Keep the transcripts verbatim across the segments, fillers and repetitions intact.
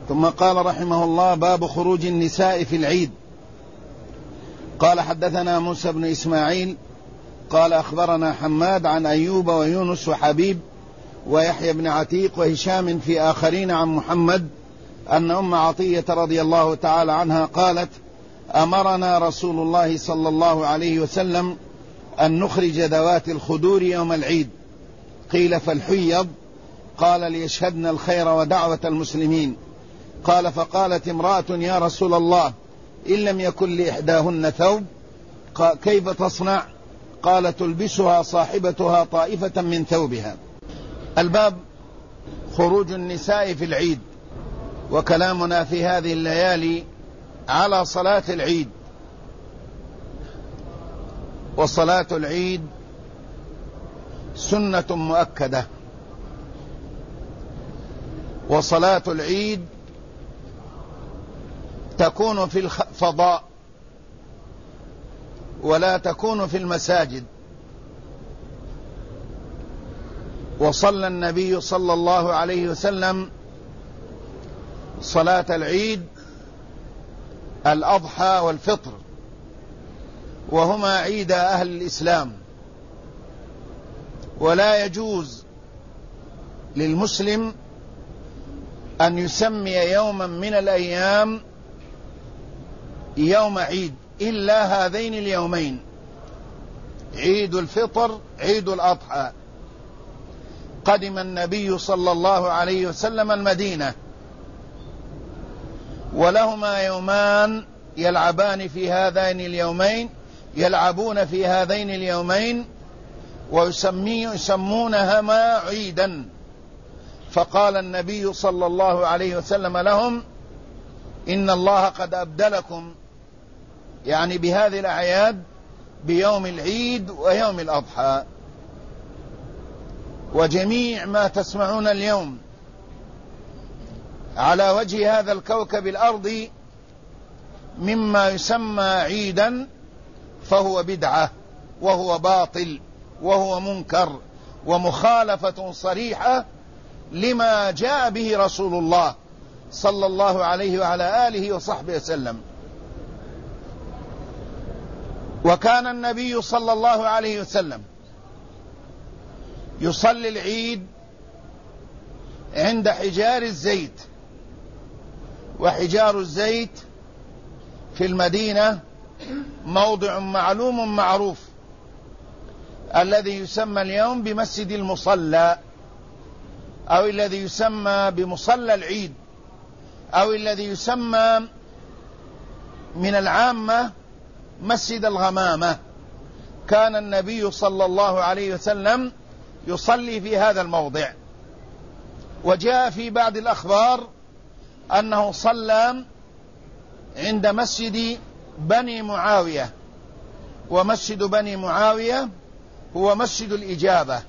ثم قال رحمه الله: باب خروج النساء في العيد. قال: حدثنا موسى بن إسماعيل قال أخبرنا حماد عن أيوب ويونس وحبيب ويحيى بن عتيق وهشام في آخرين عن محمد أن أم عطية رضي الله تعالى عنها قالت: أمرنا رسول الله صلى الله عليه وسلم أن نخرج ذوات الخدور يوم العيد. قيل: فالحيض؟ قال: ليشهدن الخير ودعوة المسلمين. قال: فقالت امرأة: يا رسول الله، إن لم يكن لإحداهن ثوب كيف تصنع؟ قال: تلبسها صاحبتها طائفة من ثوبها. الباب خروج النساء في العيد. وكلامنا في هذه الليالي على صلاة العيد. وصلاة العيد سنة مؤكدة، وصلاة العيد تكون في الفضاء ولا تكون في المساجد. وصلى النبي صلى الله عليه وسلم صلاة العيد الأضحى والفطر، وهما عيد أهل الإسلام، ولا يجوز للمسلم أن يسمي يوما من الأيام يوم عيد إلا هذين اليومين: عيد الفطر، عيد الأضحى. قدم النبي صلى الله عليه وسلم المدينة ولهما يومان يلعبان في هذين اليومين يلعبون في هذين اليومين ويسمونهما عيدا. فقال النبي صلى الله عليه وسلم لهم: إن الله قد أبدلكم، يعني بهذه الأعياد، بيوم العيد ويوم الأضحى. وجميع ما تسمعون اليوم على وجه هذا الكوكب الأرضي مما يسمى عيدا فهو بدعة وهو باطل وهو منكر ومخالفة صريحة لما جاء به رسول الله صلى الله عليه وعلى آله وصحبه وسلم. وكان النبي صلى الله عليه وسلم يصلي العيد عند حجار الزيت. وحجار الزيت في المدينة موضع معلوم معروف الذي يسمى اليوم بمسجد المصلى، أو الذي يسمى بمصلى العيد، أو الذي يسمى من العامة مسجد الغمامة. كان النبي صلى الله عليه وسلم يصلي في هذا الموضع. وجاء في بعض الأخبار أنه صلى عند مسجد بني معاوية، ومسجد بني معاوية هو مسجد الإجابة.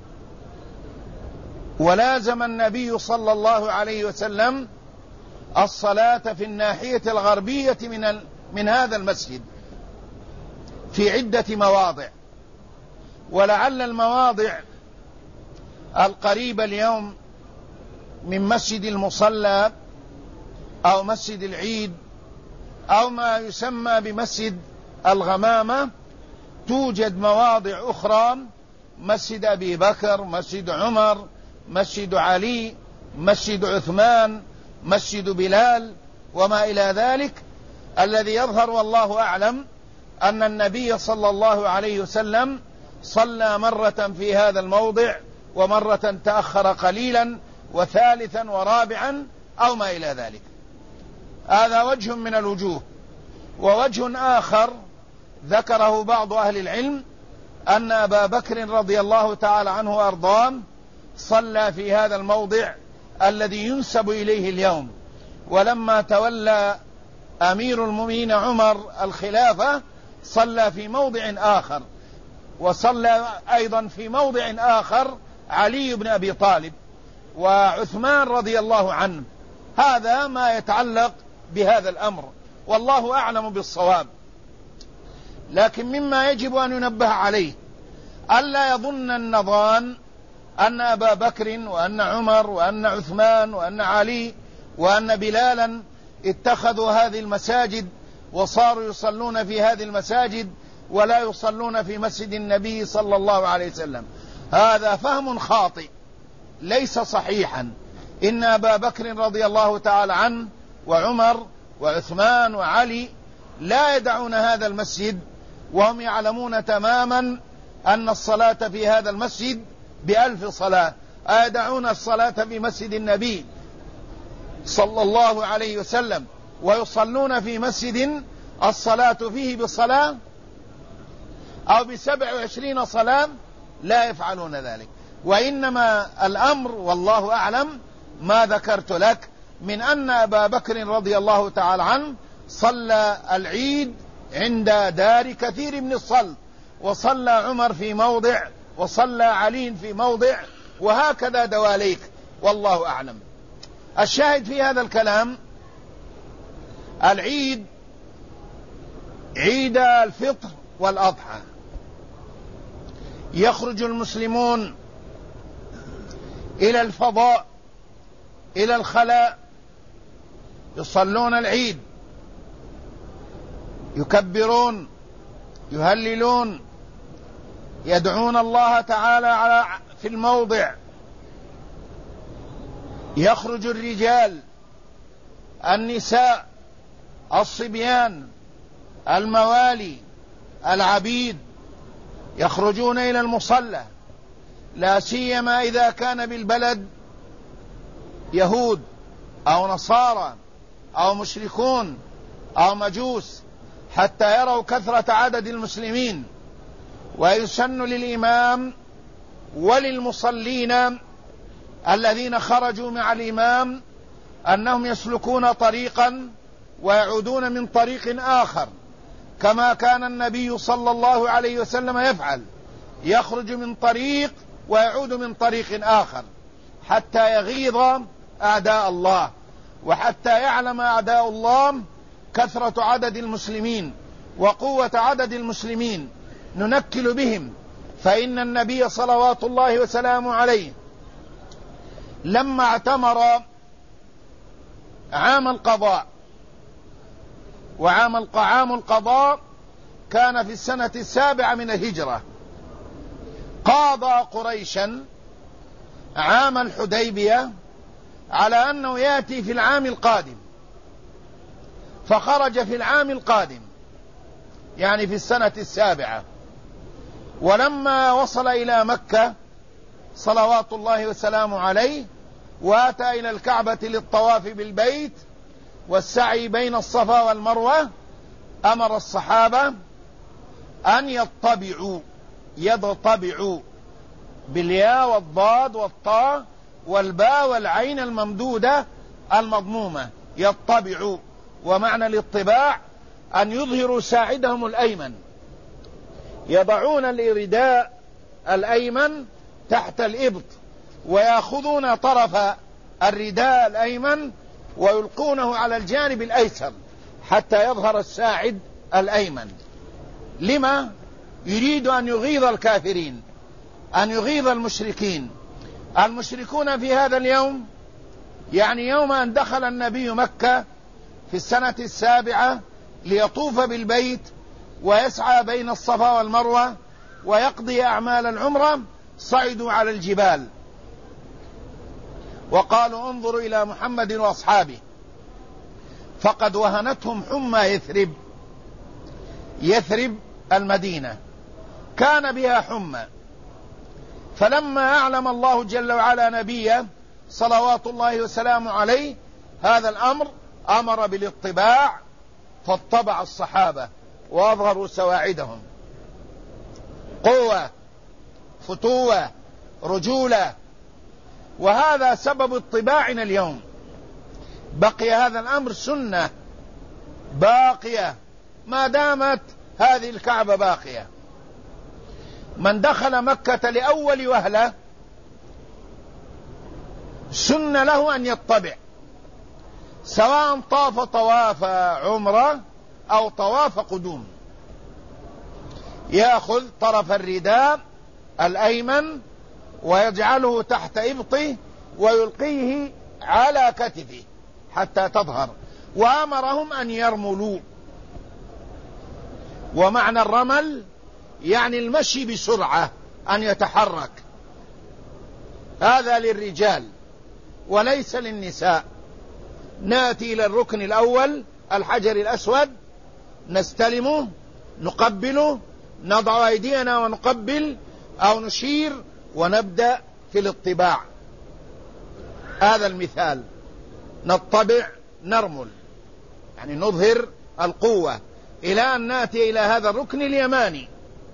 ولازم النبي صلى الله عليه وسلم الصلاة في الناحية الغربية من من هذا المسجد في عدة مواضع. ولعل المواضع القريبة اليوم من مسجد المصلى أو مسجد العيد أو ما يسمى بمسجد الغمامة توجد مواضع أخرى: مسجد أبي بكر، مسجد عمر، مسجد علي، مسجد عثمان، مسجد بلال، وما إلى ذلك. الذي يظهر والله أعلم أن النبي صلى الله عليه وسلم صلى مرة في هذا الموضع، ومرة تأخر قليلا، وثالثا ورابعا، أو ما إلى ذلك. هذا وجه من الوجوه. ووجه آخر ذكره بعض أهل العلم أن أبا بكر رضي الله تعالى عنه وأرضاه صلى في هذا الموضع الذي ينسب إليه اليوم. ولما تولى أمير المؤمنين عمر الخلافة صلى في موضع آخر، وصلى أيضا في موضع آخر علي بن أبي طالب وعثمان رضي الله عنه. هذا ما يتعلق بهذا الأمر، والله أعلم بالصواب. لكن مما يجب أن ينبه عليه ألا يظن النظان أن أبا بكر وأن عمر وأن عثمان وأن علي وأن بلالا اتخذوا هذه المساجد وصاروا يصلون في هذه المساجد ولا يصلون في مسجد النبي صلى الله عليه وسلم. هذا فهم خاطئ ليس صحيحا. إن أبا بكر رضي الله تعالى عنه وعمر وعثمان وعلي لا يدعون هذا المسجد وهم يعلمون تماما أن الصلاة في هذا المسجد بألف صلاة. أيدعون الصلاة في مسجد النبي صلى الله عليه وسلم ويصلون في مسجد الصلاة فيه بصلاة أو بسبع وعشرين صلاة؟ لا يفعلون ذلك. وإنما الأمر والله أعلم ما ذكرت لك من أن أبا بكر رضي الله تعالى عنه صلى العيد عند دار كثير من الصل، وصلى عمر في موضع، وصلى علي في موضع، وهكذا دواليك، والله أعلم. الشاهد في هذا الكلام العيد عيد الفطر والأضحى يخرج المسلمون إلى الفضاء إلى الخلاء يصلون العيد، يكبرون، يهللون، يدعون الله تعالى على في الموضع. يخرج الرجال، النساء، الصبيان، الموالي، العبيد، يخرجون إلى المصلى، لا سيما إذا كان بالبلد يهود أو نصارى أو مشركون أو مجوس، حتى يروا كثرة عدد المسلمين. ويسن للإمام وللمصلين الذين خرجوا مع الإمام أنهم يسلكون طريقا ويعودون من طريق آخر، كما كان النبي صلى الله عليه وسلم يفعل، يخرج من طريق ويعود من طريق آخر حتى يغيظ أعداء الله، وحتى يعلم أعداء الله كثرة عدد المسلمين وقوة عدد المسلمين ننكل بهم. فإن النبي صلوات الله وسلامه عليه لما اعتمر عام القضاء، وعام عام القضاء كان في السنة السابعة من الهجرة، قاضى قريشا عام الحديبية على أنه يأتي في العام القادم، فخرج في العام القادم يعني في السنة السابعة. ولما وصل إلى مكة صلوات الله وسلامه عليه واتى إلى الكعبة للطواف بالبيت والسعي بين الصفا والمروة، أمر الصحابة أن يطبعوا، يضطبعوا بالياء والضاد والطاء والباء والعين الممدودة المضمومة، يطبعوا. ومعنى الاطباع أن يظهروا ساعدهم الأيمن، يضعون الإرداء الأيمن تحت الإبط ويأخذون طرف الرداء الأيمن ويلقونه على الجانب الأيسر حتى يظهر الساعد الأيمن. لما؟ يريد أن يغيظ الكافرين، أن يغيظ المشركين. المشركون في هذا اليوم، يعني يوم أن دخل النبي مكة في السنة السابعة ليطوف بالبيت ويسعى بين الصفا والمروة ويقضي أعمال العمرة، صعدوا على الجبال وقالوا انظروا إلى محمد وأصحابه فقد وهنتهم حمى يثرب. يثرب المدينة كان بها حمى، فلما أعلم الله جل وعلا نبيه صلوات الله وسلامه عليه هذا الأمر، أمر بالاطباع، فاطبع الصحابة وأظهروا سواعدهم، قوة، فتوة، رجولة. وهذا سبب اطباعنا اليوم. بقي هذا الأمر سنة باقية ما دامت هذه الكعبة باقية. من دخل مكة لأول وهلة سن له أن يطبع، سواء طاف طواف عمرة أو طواف قدوم، يأخذ طرف الرداء الأيمن ويجعله تحت إبطه ويلقيه على كتفه حتى تظهر، وأمرهم أن يرملوا. ومعنى الرمل يعني المشي بسرعة، أن يتحرك. هذا للرجال وليس للنساء. نأتي إلى الركن الأول الحجر الأسود، نستلمه، نقبله، نضع أيدينا ونقبل أو نشير، ونبدأ في الاطباع. هذا المثال، نطبع نرمل، يعني نظهر القوة، إلى أن نأتي إلى هذا الركن اليماني.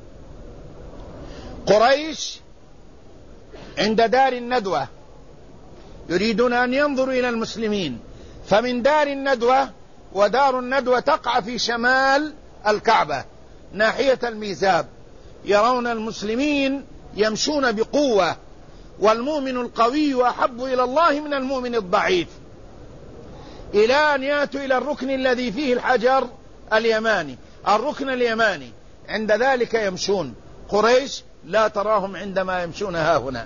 قريش عند دار الندوة يريدون أن ينظروا إلى المسلمين، فمن دار الندوة، ودار الندوة تقع في شمال الكعبة ناحية الميزاب، يرون المسلمين يمشون بقوة، والمؤمن القوي أحب إلى الله من المؤمن الضعيف، إلى أن يأتوا إلى الركن الذي فيه الحجر اليماني، الركن اليماني. عند ذلك يمشون. قريش لا تراهم عندما يمشون ها هنا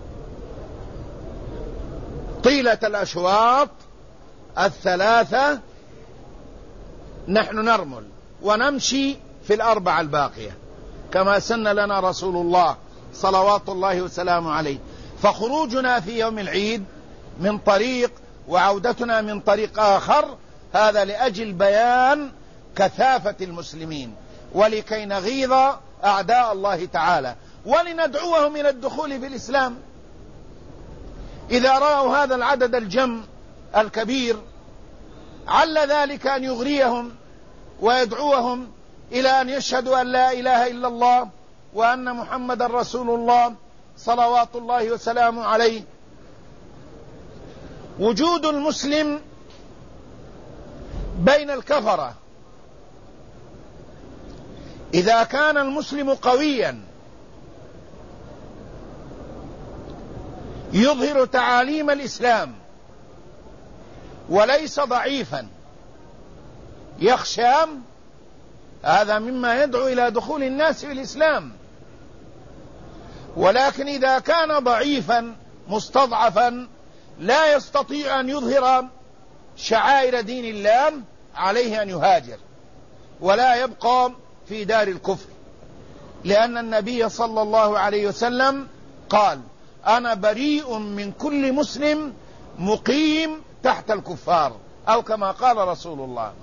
طيلة الأشواط الثلاثة. نحن نرمل ونمشي في الأربع الباقية كما سن لنا رسول الله صلوات الله وسلامه عليه. فخروجنا في يوم العيد من طريق وعودتنا من طريق آخر، هذا لأجل بيان كثافة المسلمين، ولكي نغيظ أعداء الله تعالى، ولندعوهم إلى الدخول في الإسلام. إذا رأوا هذا العدد الجم الكبير، عل ذلك أن يغريهم ويدعوهم إلى أن يشهدوا أن لا إله إلا الله وأن محمد رسول الله صلوات الله وسلامه عليه. وجود المسلم بين الكفرة، إذا كان المسلم قويا يظهر تعاليم الإسلام وليس ضعيفا يخشى، هذا مما يدعو إلى دخول الناس في الإسلام. ولكن إذا كان ضعيفا مستضعفا لا يستطيع أن يظهر شعائر دين الله، عليه أن يهاجر ولا يبقى في دار الكفر، لأن النبي صلى الله عليه وسلم قال: أنا بريء من كل مسلم مقيم تحت الكفار، أو كما قال رسول الله.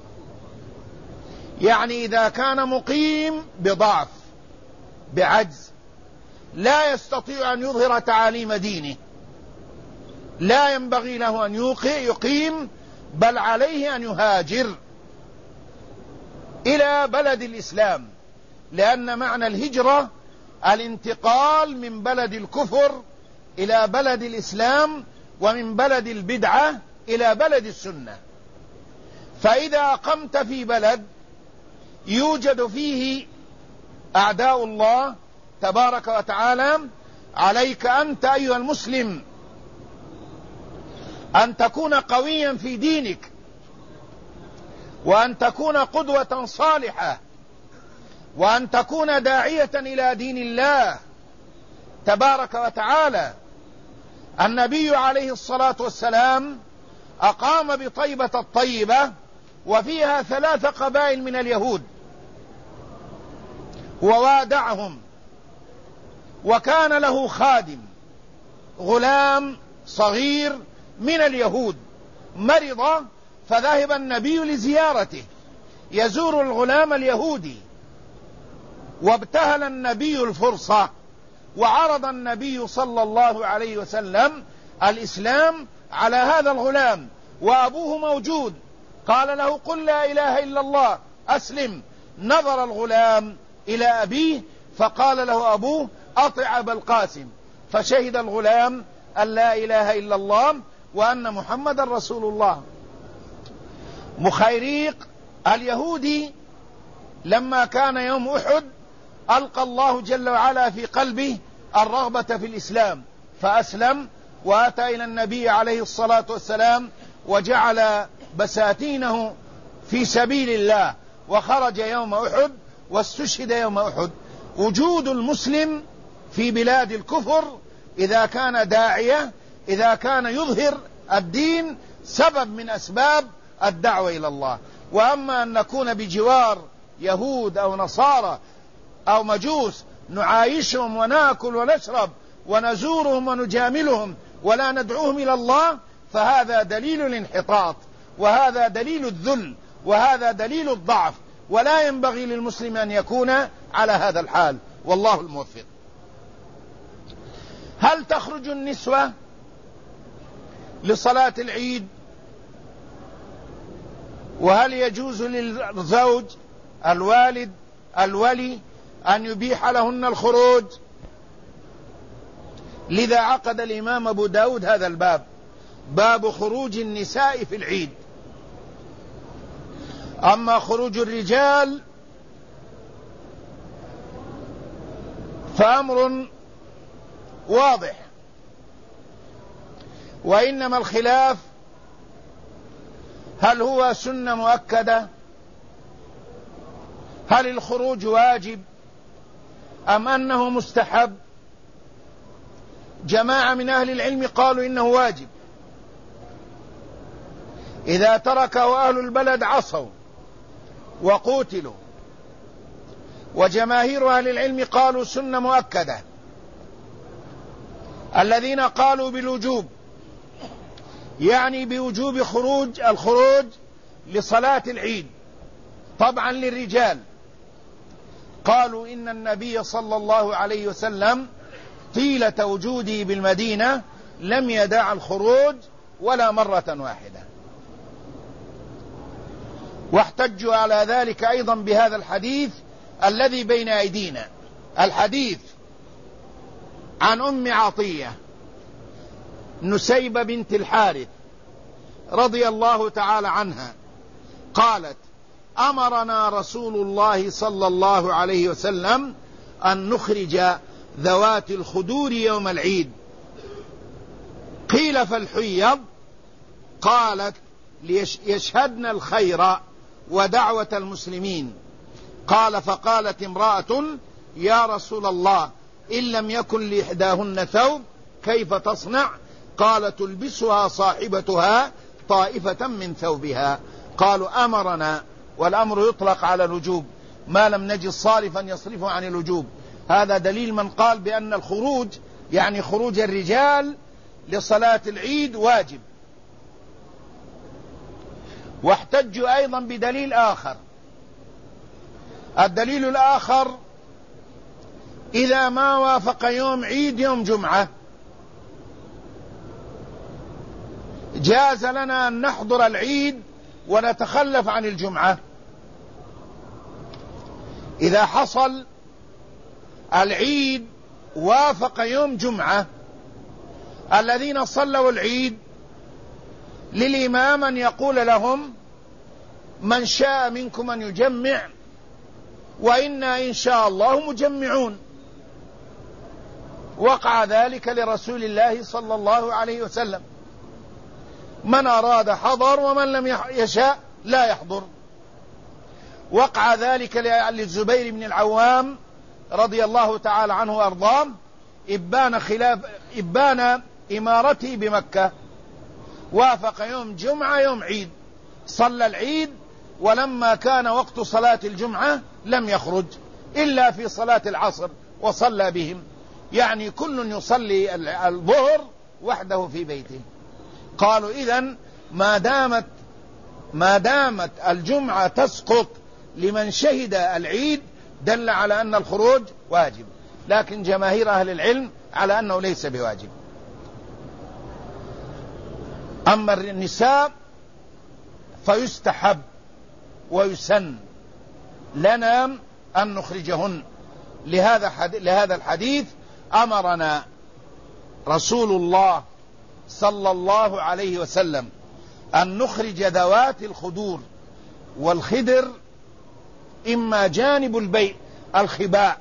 يعني إذا كان مقيم بضعف بعجز لا يستطيع أن يظهر تعاليم دينه، لا ينبغي له أن يقيم، بل عليه أن يهاجر إلى بلد الإسلام، لأن معنى الهجرة الانتقال من بلد الكفر إلى بلد الإسلام، ومن بلد البدعة إلى بلد السنة. فإذا أقمت في بلد يوجد فيه أعداء الله تبارك وتعالى، عليك أنت أيها المسلم أن تكون قويا في دينك، وأن تكون قدوة صالحة، وأن تكون داعية إلى دين الله تبارك وتعالى. النبي عليه الصلاة والسلام أقام بطيبة الطيبة، وفيها ثلاث قبائل من اليهود، ووادعهم، وكان له خادم غلام صغير من اليهود مرض، فذهب النبي لزيارته يزور الغلام اليهودي، وابتهل النبي الفرصة، وعرض النبي صلى الله عليه وسلم الإسلام على هذا الغلام، وأبوه موجود. قال له: قل لا إله إلا الله أسلم. نظر الغلام إلى أبيه فقال له أبوه: أطع أبا القاسم. فشهد الغلام أن لا إله إلا الله وأن محمد رسول الله. مخيريق اليهودي لما كان يوم أحد ألقى الله جل وعلا في قلبه الرغبة في الإسلام، فأسلم وأتى إلى النبي عليه الصلاة والسلام، وجعل بساتينه في سبيل الله، وخرج يوم أحد واستشهد يوم أحد. وجود المسلم في بلاد الكفر إذا كان داعية، إذا كان يظهر الدين، سبب من أسباب الدعوة إلى الله. وأما أن نكون بجوار يهود أو نصارى أو مجوس نعايشهم ونأكل ونشرب ونزورهم ونجاملهم ولا ندعوهم إلى الله، فهذا دليل الانحطاط، وهذا دليل الذل، وهذا دليل الضعف، ولا ينبغي للمسلم أن يكون على هذا الحال، والله الموفق. هل تخرج النسوة لصلاة العيد؟ وهل يجوز للزوج الوالد الولي أن يبيح لهن الخروج؟ لذا عقد الإمام أبو داود هذا الباب، باب خروج النساء في العيد. أما خروج الرجال فأمر واضح، وإنما الخلاف هل هو سنة مؤكدة؟ هل الخروج واجب أم أنه مستحب؟ جماعة من أهل العلم قالوا إنه واجب، إذا تركه أهل البلد عصوا وقتلوا. وجماهير أهل العلم قالوا سنة مؤكدة. الذين قالوا بالوجوب يعني بوجوب خروج الخروج لصلاة العيد طبعا للرجال، قالوا إن النبي صلى الله عليه وسلم طيلة وجوده بالمدينة لم يدع الخروج ولا مرة واحدة. واحتجوا على ذلك أيضا بهذا الحديث الذي بين أيدينا، الحديث عن أم عطية نسيبة بنت الحارث رضي الله تعالى عنها قالت: أمرنا رسول الله صلى الله عليه وسلم أن نخرج ذوات الخدور يوم العيد. قيل فالحيض؟ قالت: ليشهدن الخير ودعوة المسلمين. قال: فقالت امرأة: يا رسول الله، إن لم يكن لإحداهن ثوب كيف تصنع؟ قال: تلبسها صاحبتها طائفة من ثوبها. قالوا: أمرنا، والأمر يطلق على الوجوب ما لم نجد صارفا يصرفه عن الوجوب. هذا دليل من قال بأن الخروج يعني خروج الرجال لصلاة العيد واجب. واحتجوا أيضا بدليل آخر، الدليل الآخر إذا ما وافق يوم عيد يوم جمعة جاز لنا أن نحضر العيد ونتخلف عن الجمعة. إذا حصل العيد وافق يوم جمعة، الذين صلوا العيد للإمام أن يقول لهم: من شاء منكم أن يجمع وإنا إن شاء الله مجمعون. وقع ذلك لرسول الله صلى الله عليه وسلم، من أراد حضر ومن لم يشاء لا يحضر. وقع ذلك للزبير بن العوام رضي الله تعالى عنه وأرضاه إبان خلاف إبان إمارته بمكة، وافق يوم جمعة يوم عيد، صلى العيد، ولما كان وقت صلاة الجمعة لم يخرج إلا في صلاة العصر وصلى بهم، يعني كل يصلي الظهر وحده في بيته. قالوا: إذن ما دامت ما دامت الجمعة تسقط لمن شهد العيد دل على أن الخروج واجب، لكن جماهير أهل العلم على أنه ليس بواجب. أما النساء فيستحب ويسن لنا أن نخرجهن، لهذا لهذا الحديث أمرنا رسول الله صلى الله عليه وسلم أن نخرج ذوات الخدور. والخدر إما جانب البيت الخباء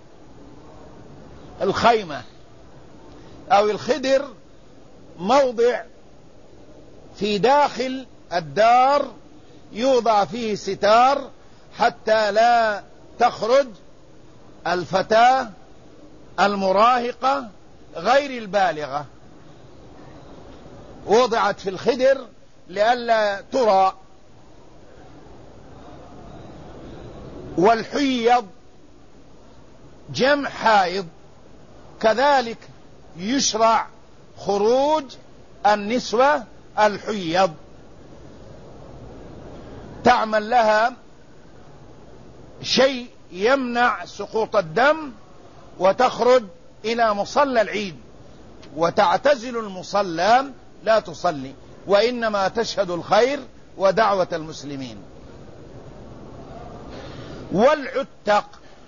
الخيمة، أو الخدر موضع في داخل الدار يوضع فيه ستار حتى لا تخرج الفتاة المراهقة غير البالغة. وضعت في الخدر لئلا ترى. والحيض جمع حائض، كذلك يشرع خروج النسوة الحيض، تعمل لها شيء يمنع سقوط الدم وتخرج إلى مصلى العيد، وتعتزل المصلى لا تصلي، وإنما تشهد الخير ودعوة المسلمين. والعتق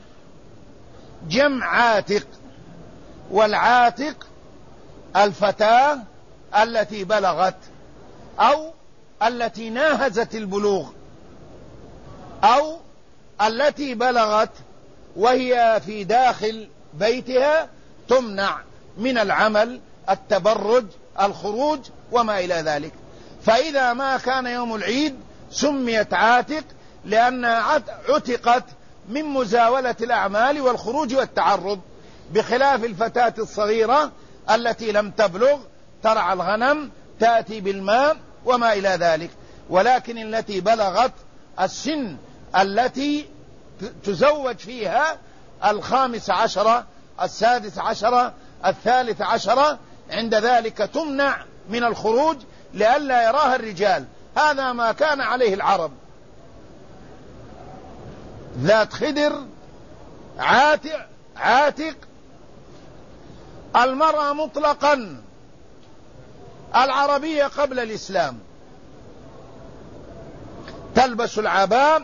جمع عاتق، والعاتق الفتاة التي بلغت أو التي ناهزت البلوغ أو التي بلغت وهي في داخل بيتها تمنع من العمل، التبرج، الخروج وما إلى ذلك. فإذا ما كان يوم العيد سميت عاتق لأنها عتقت من مزاولة الأعمال والخروج والتعرض، بخلاف الفتاة الصغيرة التي لم تبلغ ترعى الغنم، تأتي بالماء وما إلى ذلك. ولكن التي بلغت السن التي تزوج فيها الخامس عشرة، السادس عشرة، الثالث عشرة، عند ذلك تمنع من الخروج لئلا يراها الرجال. هذا ما كان عليه العرب، ذات خدر، عاتق, عاتق المرأة مطلقا العربية قبل الإسلام تلبس العباء،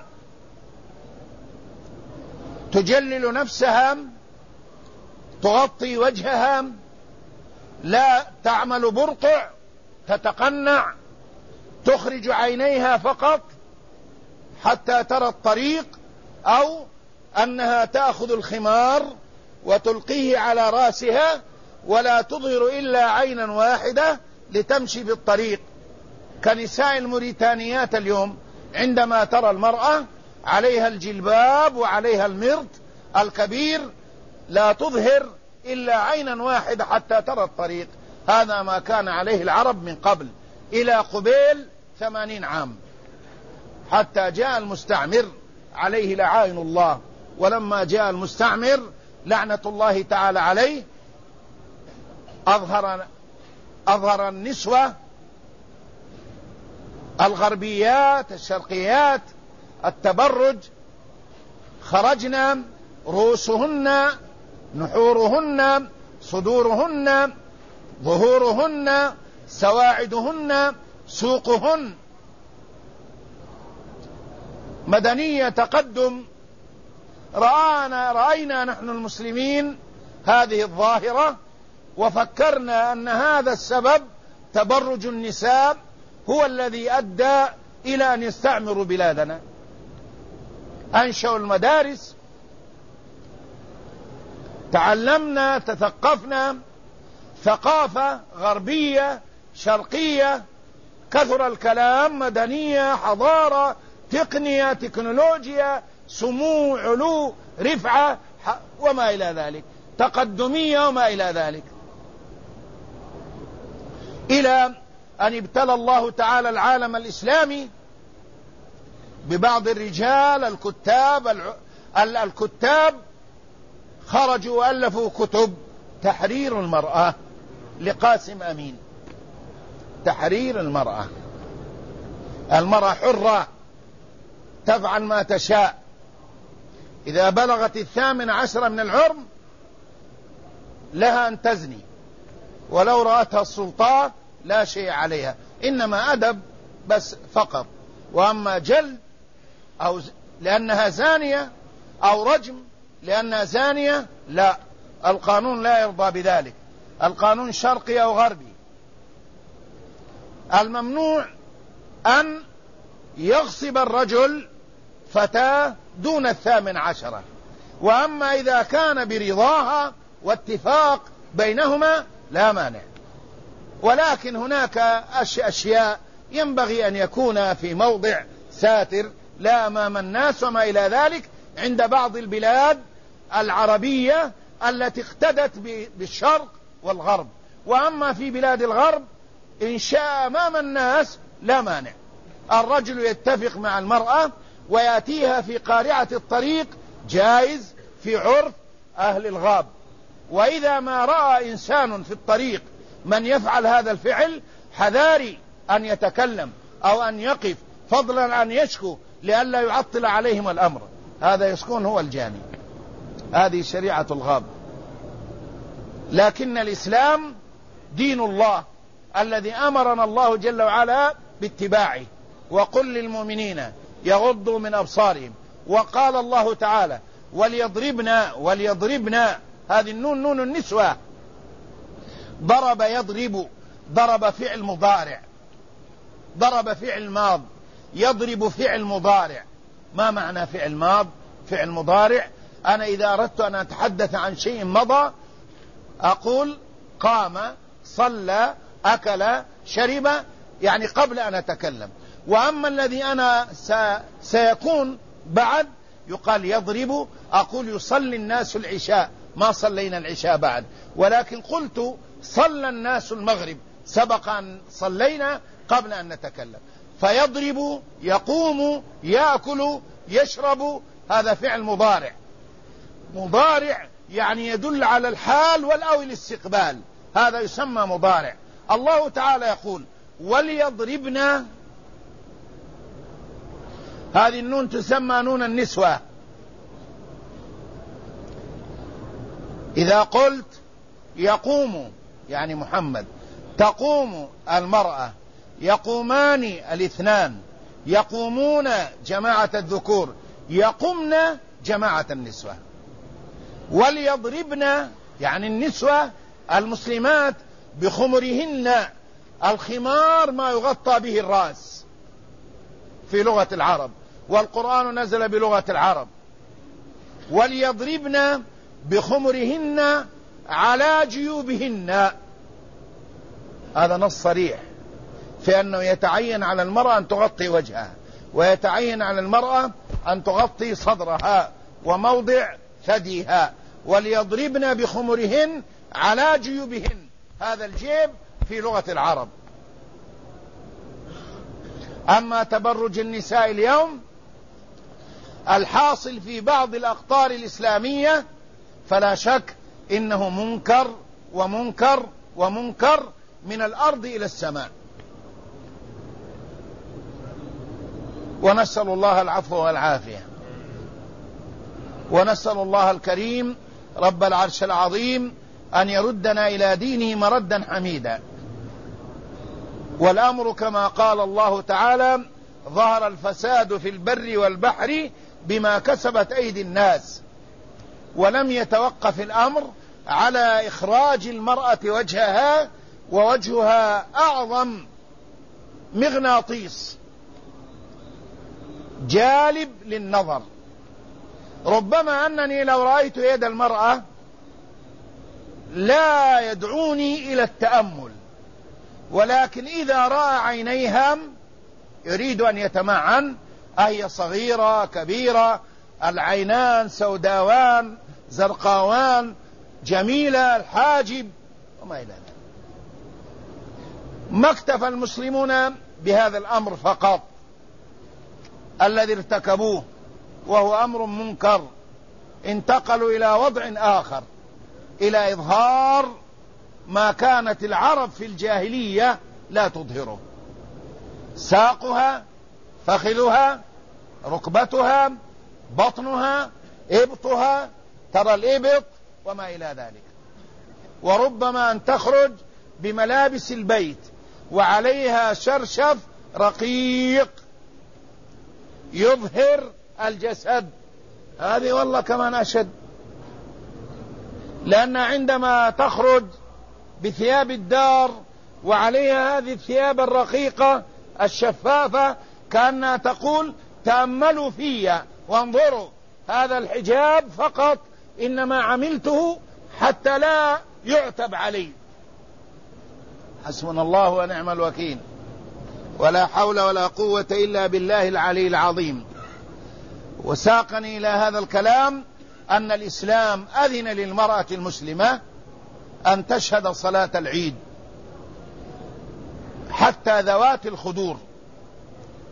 تجلل نفسها، تغطي وجهها، لا تعمل برقع، تتقنع، تخرج عينيها فقط حتى ترى الطريق، أو أنها تأخذ الخمار وتلقيه على رأسها ولا تظهر إلا عينا واحدة لتمشي بالطريق، كنساء الموريتانيات اليوم عندما ترى المرأة عليها الجلباب وعليها المرط الكبير لا تظهر إلا عينا واحدة حتى ترى الطريق. هذا ما كان عليه العرب من قبل إلى قبيل ثمانين عام، حتى جاء المستعمر عليه لعائن الله. ولما جاء المستعمر لعنة الله تعالى عليه أظهر, أظهر النسوة الغربيات الشرقيات التبرج، خرجنا رؤوسهن، نحورهن، صدورهن، ظهورهن، سواعدهن، سوقهن. مدنية، تقدم. رأينا, رأينا نحن المسلمين هذه الظاهرة وفكرنا أن هذا السبب تبرج النساء هو الذي أدى إلى أن يستعمروا بلادنا. أنشأوا المدارس، تعلمنا، تثقفنا، ثقافة غربية شرقية، كثر الكلام، مدنية، حضارة، تقنية، تكنولوجيا، سمو، علو، رفعة وما إلى ذلك، تقدمية وما إلى ذلك، إلى أن ابتلى الله تعالى العالم الإسلامي ببعض الرجال الكتاب الكتاب خرجوا وألفوا كتب تحرير المرأة لقاسم أمين. تحرير المرأة، المرأة حرة تفعل ما تشاء، إذا بلغت الثامن عشر من العمر لها أن تزني، ولو رأتها السلطان لا شيء عليها، إنما أدب بس فقط. وأما جلد أو لأنها زانية أو رجم لأنها زانية، لا، القانون لا يرضى بذلك، القانون شرقي أو غربي. الممنوع أن يغصب الرجل فتاة دون الثامن عشرة. وأما إذا كان برضاها واتفاق بينهما لا مانع. ولكن هناك أشياء ينبغي أن يكون في موضع ساتر لا أمام الناس وما إلى ذلك عند بعض البلاد العربية التي اقتدت بالشرق والغرب. وأما في بلاد الغرب إن شاء أمام الناس لا مانع. الرجل يتفق مع المرأة ويأتيها في قارعة الطريق، جائز في عرف أهل الغاب. وإذا ما رأى إنسان في الطريق من يفعل هذا الفعل، حذاري أن يتكلم أو أن يقف، فضلا أن يشكو لئلا يعطل عليهم الأمر. هذا يسكن هو الجاني. هذه شريعة الغاب. لكن الإسلام دين الله الذي أمرنا الله جل وعلا باتباعه. وقل للمؤمنين يغضوا من أبصارهم. وقال الله تعالى وليضربنا وليضربنا، هذه النون نون النسوة. ضرب يضرب، ضرب فعل مضارع، ضرب فعل ماض، يضرب فعل مضارع. ما معنى فعل ماض فعل مضارع؟ أنا إذا أردت أن أتحدث عن شيء مضى أقول قام، صلى، أكل، شرب، يعني قبل أن أتكلم. وأما الذي أنا سيكون بعد يقال يضرب، أقول يصلي الناس العشاء، ما صلينا العشاء بعد، ولكن قلت صلى الناس المغرب، سبق أن صلينا قبل أن نتكلم. فيضرب، يقوم، يأكل، يشرب، هذا فعل مضارع. مضارع يعني يدل على الحال والأو الاستقبال، هذا يسمى مضارع. الله تعالى يقول وليضربنا، هذه النون تسمى نون النسوة. إذا قلت يقوم يعني محمد، تقوم المرأة، يقومان الاثنان، يقومون جماعة الذكور، يقمن جماعة النسوة. وليضربن يعني النسوة المسلمات بخمرهن. الخمار ما يغطى به الرأس في لغة العرب، والقرآن نزل بلغة العرب. وليضربن بخمرهن على جيوبهن، هذا نص صريح في أنه يتعين على المرأة أن تغطي وجهها، ويتعين على المرأة أن تغطي صدرها وموضع ثديها. وليضربن بخمرهن على جيوبهن، هذا الجيب في لغة العرب. أما تبرج النساء اليوم الحاصل في بعض الأقطار الإسلامية فلا شك إنه منكر ومنكر ومنكر من الأرض إلى السماء. ونسأل الله العفو والعافية، ونسأل الله الكريم رب العرش العظيم أن يردنا إلى دينه مردا حميدا. والأمر كما قال الله تعالى ظهر الفساد في البر والبحر بما كسبت أيدي الناس. ولم يتوقف الأمر على إخراج المرأة وجهها، ووجهها أعظم مغناطيس جالب للنظر. ربما أنني لو رأيت يد المرأة لا يدعوني إلى التأمل، ولكن إذا رأى عينيها يريد أن يتمعن، أهي صغيرة كبيرة، العينان سوداوان زرقاوان، جميلة الحاجب وما إلى ذلك. ما اكتفى المسلمون بهذا الأمر فقط الذي ارتكبوه وهو أمر منكر، انتقلوا إلى وضع آخر، إلى إظهار ما كانت العرب في الجاهلية لا تظهره: ساقها، فخذها، ركبتها، بطنها، إبطها، ترى الإبط وما إلى ذلك. وربما أن تخرج بملابس البيت وعليها شرشف رقيق يظهر الجسد، هذه والله كمان أشد. لأن عندما تخرج بثياب الدار وعليها هذه الثياب الرقيقة الشفافة كأنها تقول تأملوا في وانظروا، هذا الحجاب فقط إنما عملته حتى لا يعتب علي. حسبنا الله ونعم الوكيل، ولا حول ولا قوة إلا بالله العلي العظيم. وساقني إلى هذا الكلام أن الإسلام أذن للمرأة المسلمة أن تشهد صلاة العيد حتى ذوات الخدور.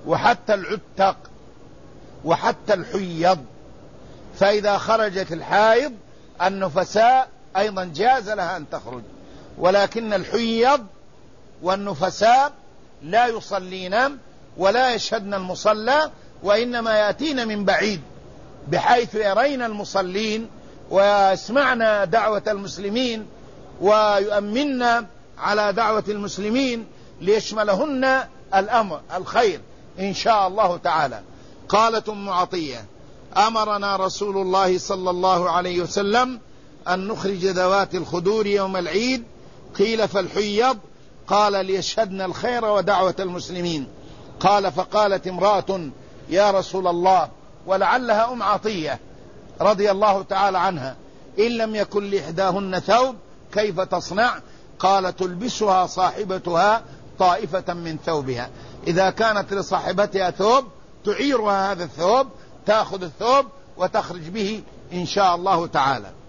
وحتى العتق وحتى الحيض. فإذا خرجت الحائض النفساء أيضا جاز لها أن تخرج، ولكن الحيض والنفساء لا يصلين ولا يشهدن المصلى، وإنما يأتين من بعيد بحيث يرين المصلين ويسمعن دعوة المسلمين ويؤمن على دعوة المسلمين ليشملهن الأمر الخير إن شاء الله تعالى. قالت أم عطية: أمرنا رسول الله صلى الله عليه وسلم أن نخرج ذوات الخدور يوم العيد. قيل: فالحيض؟ قال: ليشهدن الخير ودعوة المسلمين. قال: فقالت امرأة: يا رسول الله، ولعلها أم عطية رضي الله تعالى عنها: إن لم يكن لإحداهن ثوب كيف تصنع؟ قال: تلبسها صاحبتها طائفة من ثوبها. إذا كانت لصاحبتها ثوب تعيرها هذا الثوب، تأخذ الثوب وتخرج به إن شاء الله تعالى.